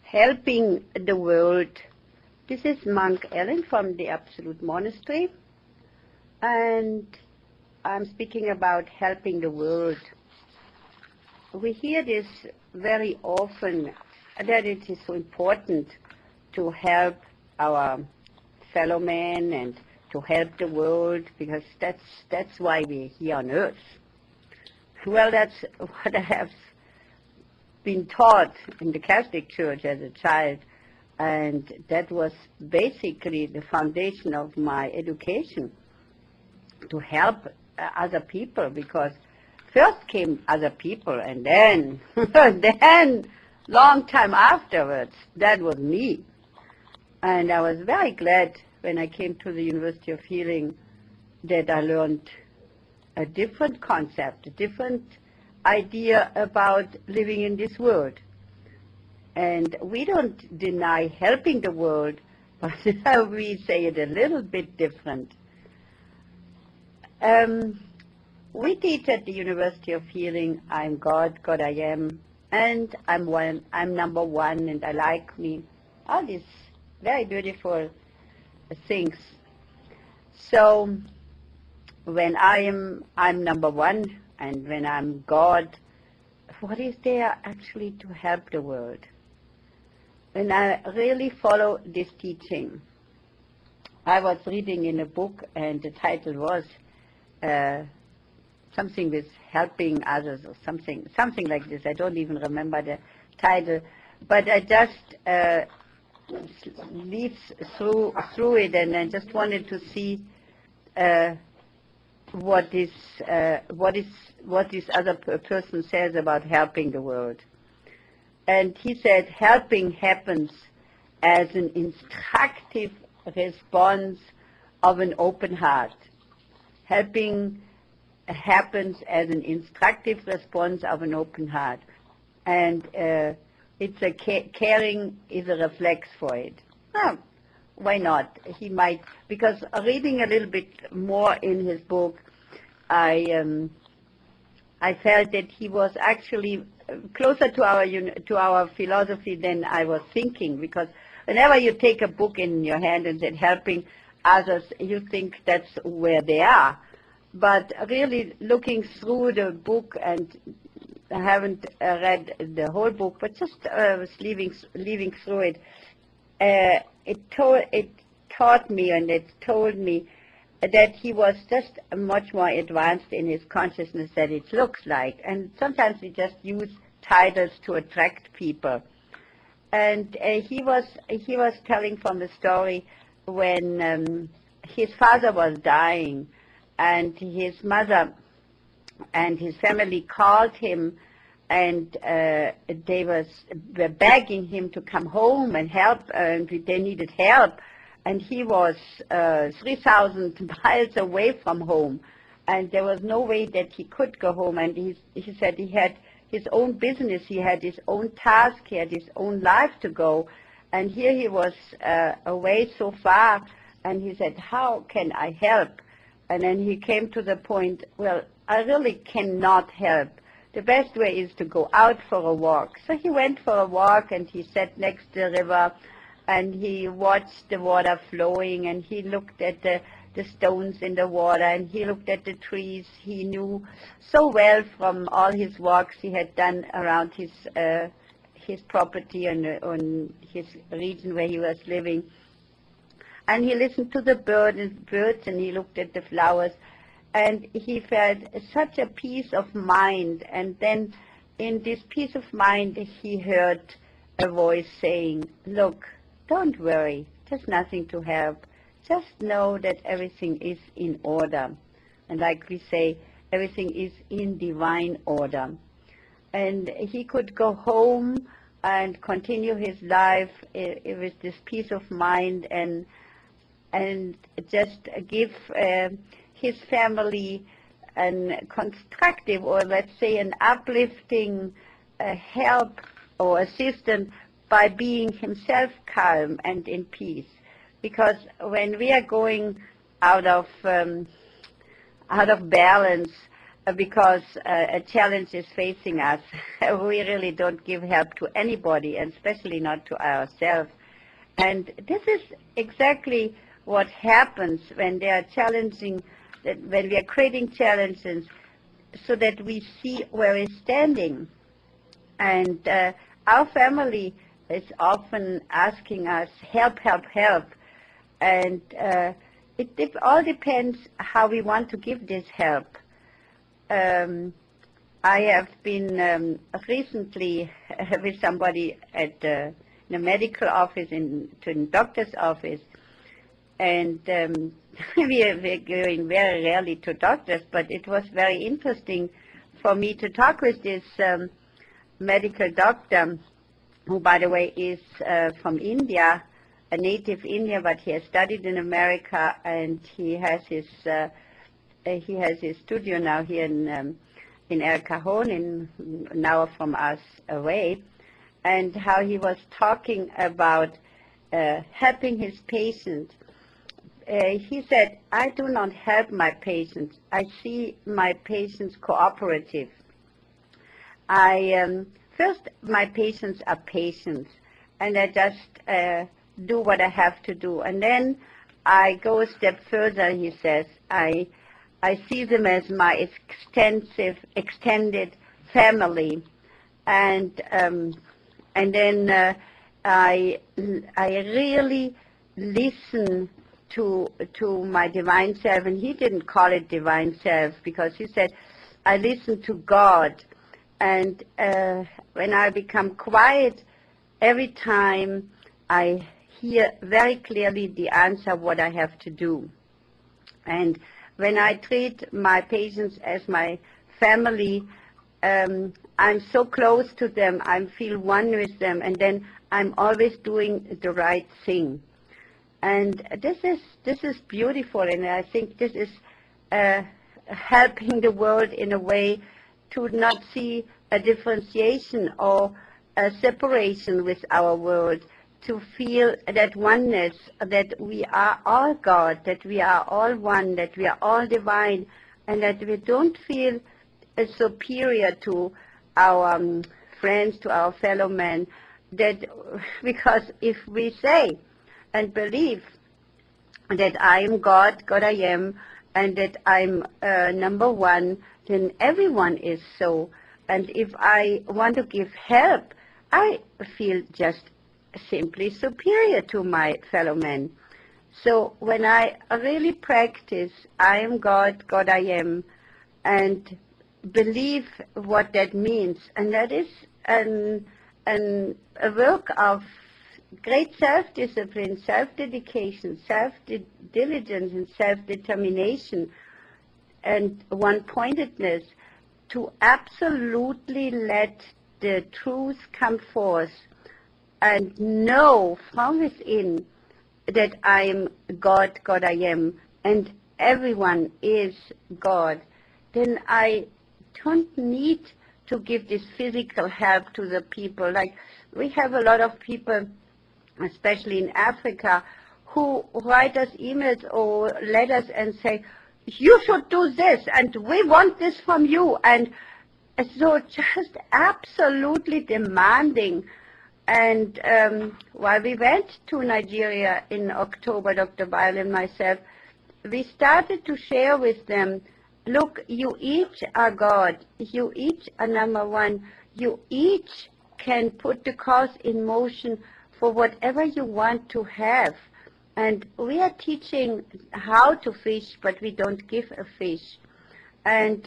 Helping the world. This is Monk Ellen from the Absolute Monastery, and I'm speaking about helping the world. We hear this very often, that it is so important to help our fellow men and to help the world, because that's why we're here on earth. Well, that's what I have been taught in the Catholic Church as a child, and that was basically the foundation of my education, to help other people, because first came other people, and then long time afterwards, that was me. And I was very glad when I came to the University of Healing that I learned a different concept, a different idea about living in this world. And we don't deny helping the world, but we say it a little bit different. We teach at the University of Healing, I'm God, God I am, and I'm one, I'm number one, and I like me. All these very beautiful things. So when I'm number one, and when I'm God, what is there actually to help the world? When I really follow this teaching, I was reading in a book, and the title was something with helping others, or something like this. I don't even remember the title, but I just leafed through it, and I just wanted to see what this other person says about helping the world. And he said, helping happens as an instructive response of an open heart. Helping happens as an instructive response of an open heart. And it's a caring is a reflex for it. Well, why not? He might, because reading a little bit more in his book, I felt that he was actually closer to our philosophy than I was thinking, because whenever you take a book in your hand and said helping others, you think that's where they are. But really looking through the book, and I haven't read the whole book, but just was leaving through it, it taught me, and it told me that he was just much more advanced in his consciousness than it looks like. And sometimes we just use titles to attract people. And he was telling from the story when his father was dying, and his mother and his family called him, and they were begging him to come home and help, and they needed help. And he was 3,000 miles away from home, and there was no way that he could go home. And he said he had his own business, he had his own task, he had his own life to go, and here he was away so far, and he said, how can I help? And then he came to the point, well, I really cannot help. The best way is to go out for a walk. So he went for a walk, and he sat next to the river, and he watched the water flowing, and he looked at the stones in the water, and he looked at the trees. He knew so well from all his walks he had done around his property and on his region where he was living. And he listened to the birds, and he looked at the flowers, and he felt such a peace of mind. And then in this peace of mind, he heard a voice saying, look, don't worry, there's nothing to help. Just know that everything is in order. And like we say, everything is in divine order. And he could go home and continue his life with this peace of mind, and just give his family a constructive, or let's say an uplifting help or assistance by being himself calm and in peace. Because when we are going out of balance, because a challenge is facing us. We really don't give help to anybody, and especially not to ourselves. And this is exactly what happens when they are challenging, when we are creating challenges, so that we see where we're standing. And our family is often asking us, help, help, help. And it all depends how we want to give this help. I have been recently with somebody at in a medical office, to a doctor's office, and we're going very rarely to doctors, but it was very interesting for me to talk with this medical doctor, who, by the way, is from India, a native Indian, but he has studied in America, and he has his studio now here in El Cajon, an hour from us away, and how he was talking about helping his patients. He said, I do not help my patients. I see my patients cooperative. First, my patients are patients, and I just do what I have to do. And then I go a step further, he says. I see them as my extended family, and then I really listen to my divine self, and he didn't call it divine self because he said, I listen to God, and when I become quiet, every time I hear very clearly the answer what I have to do. And when I treat my patients as my family, I'm so close to them, I feel one with them, and then I'm always doing the right thing. And this is beautiful, and I think this is helping the world in a way to not see a differentiation or a separation with our world, to feel that oneness, that we are all God, that we are all one, that we are all divine, and that we don't feel superior to our friends, to our fellow men. That because if we say and believe that I am God, God I am, and that I'm number one, then everyone is so. And if I want to give help, I feel just simply superior to my fellow men. So when I really practice I am God, God I am, and believe what that means, and that is a work of great self-discipline, self-dedication, self-diligence, and self-determination, and one-pointedness, to absolutely let the truth come forth and know from within that I am God, God I am, and everyone is God, then I don't need to give this physical help to the people. Like, we have a lot of people, especially in Africa, who write us emails or letters and say, you should do this, and we want this from you. And so just absolutely demanding. And while we went to Nigeria in October, Dr. Weil and myself, we started to share with them, look, you each are God. You each are number one. You each can put the cause in motion for whatever you want to have. And we are teaching how to fish, but we don't give a fish. And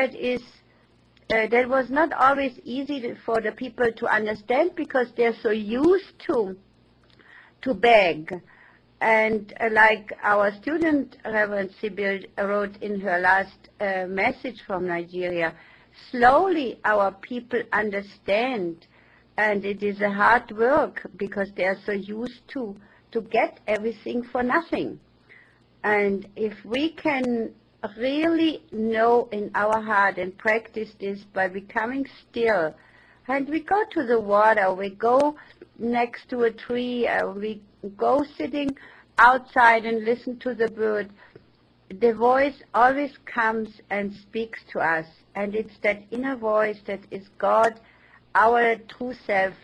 that was not always easy for the people to understand, because they're so used to beg. And like our student, Reverend Sibyl, wrote in her last message from Nigeria, slowly our people understand, and it is a hard work because they are so used to get everything for nothing. And if we can really know in our heart and practice this by becoming still, and we go to the water, we go next to a tree, we go sitting outside and listen to the bird, the voice always comes and speaks to us, and it's that inner voice that is God, our true self,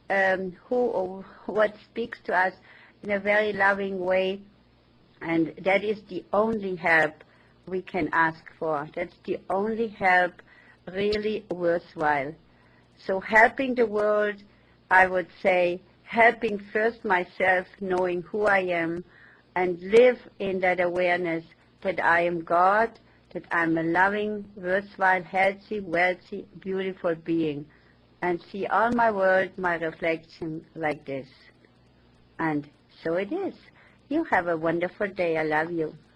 what speaks to us in a very loving way, and that is the only help we can ask for. That's the only help really worthwhile. So helping the world, I would say, helping first myself, knowing who I am, and live in that awareness that I am God, that I'm a loving, worthwhile, healthy, wealthy, beautiful being, and see all my world, my reflection like this. And so it is. You have a wonderful day. I love you.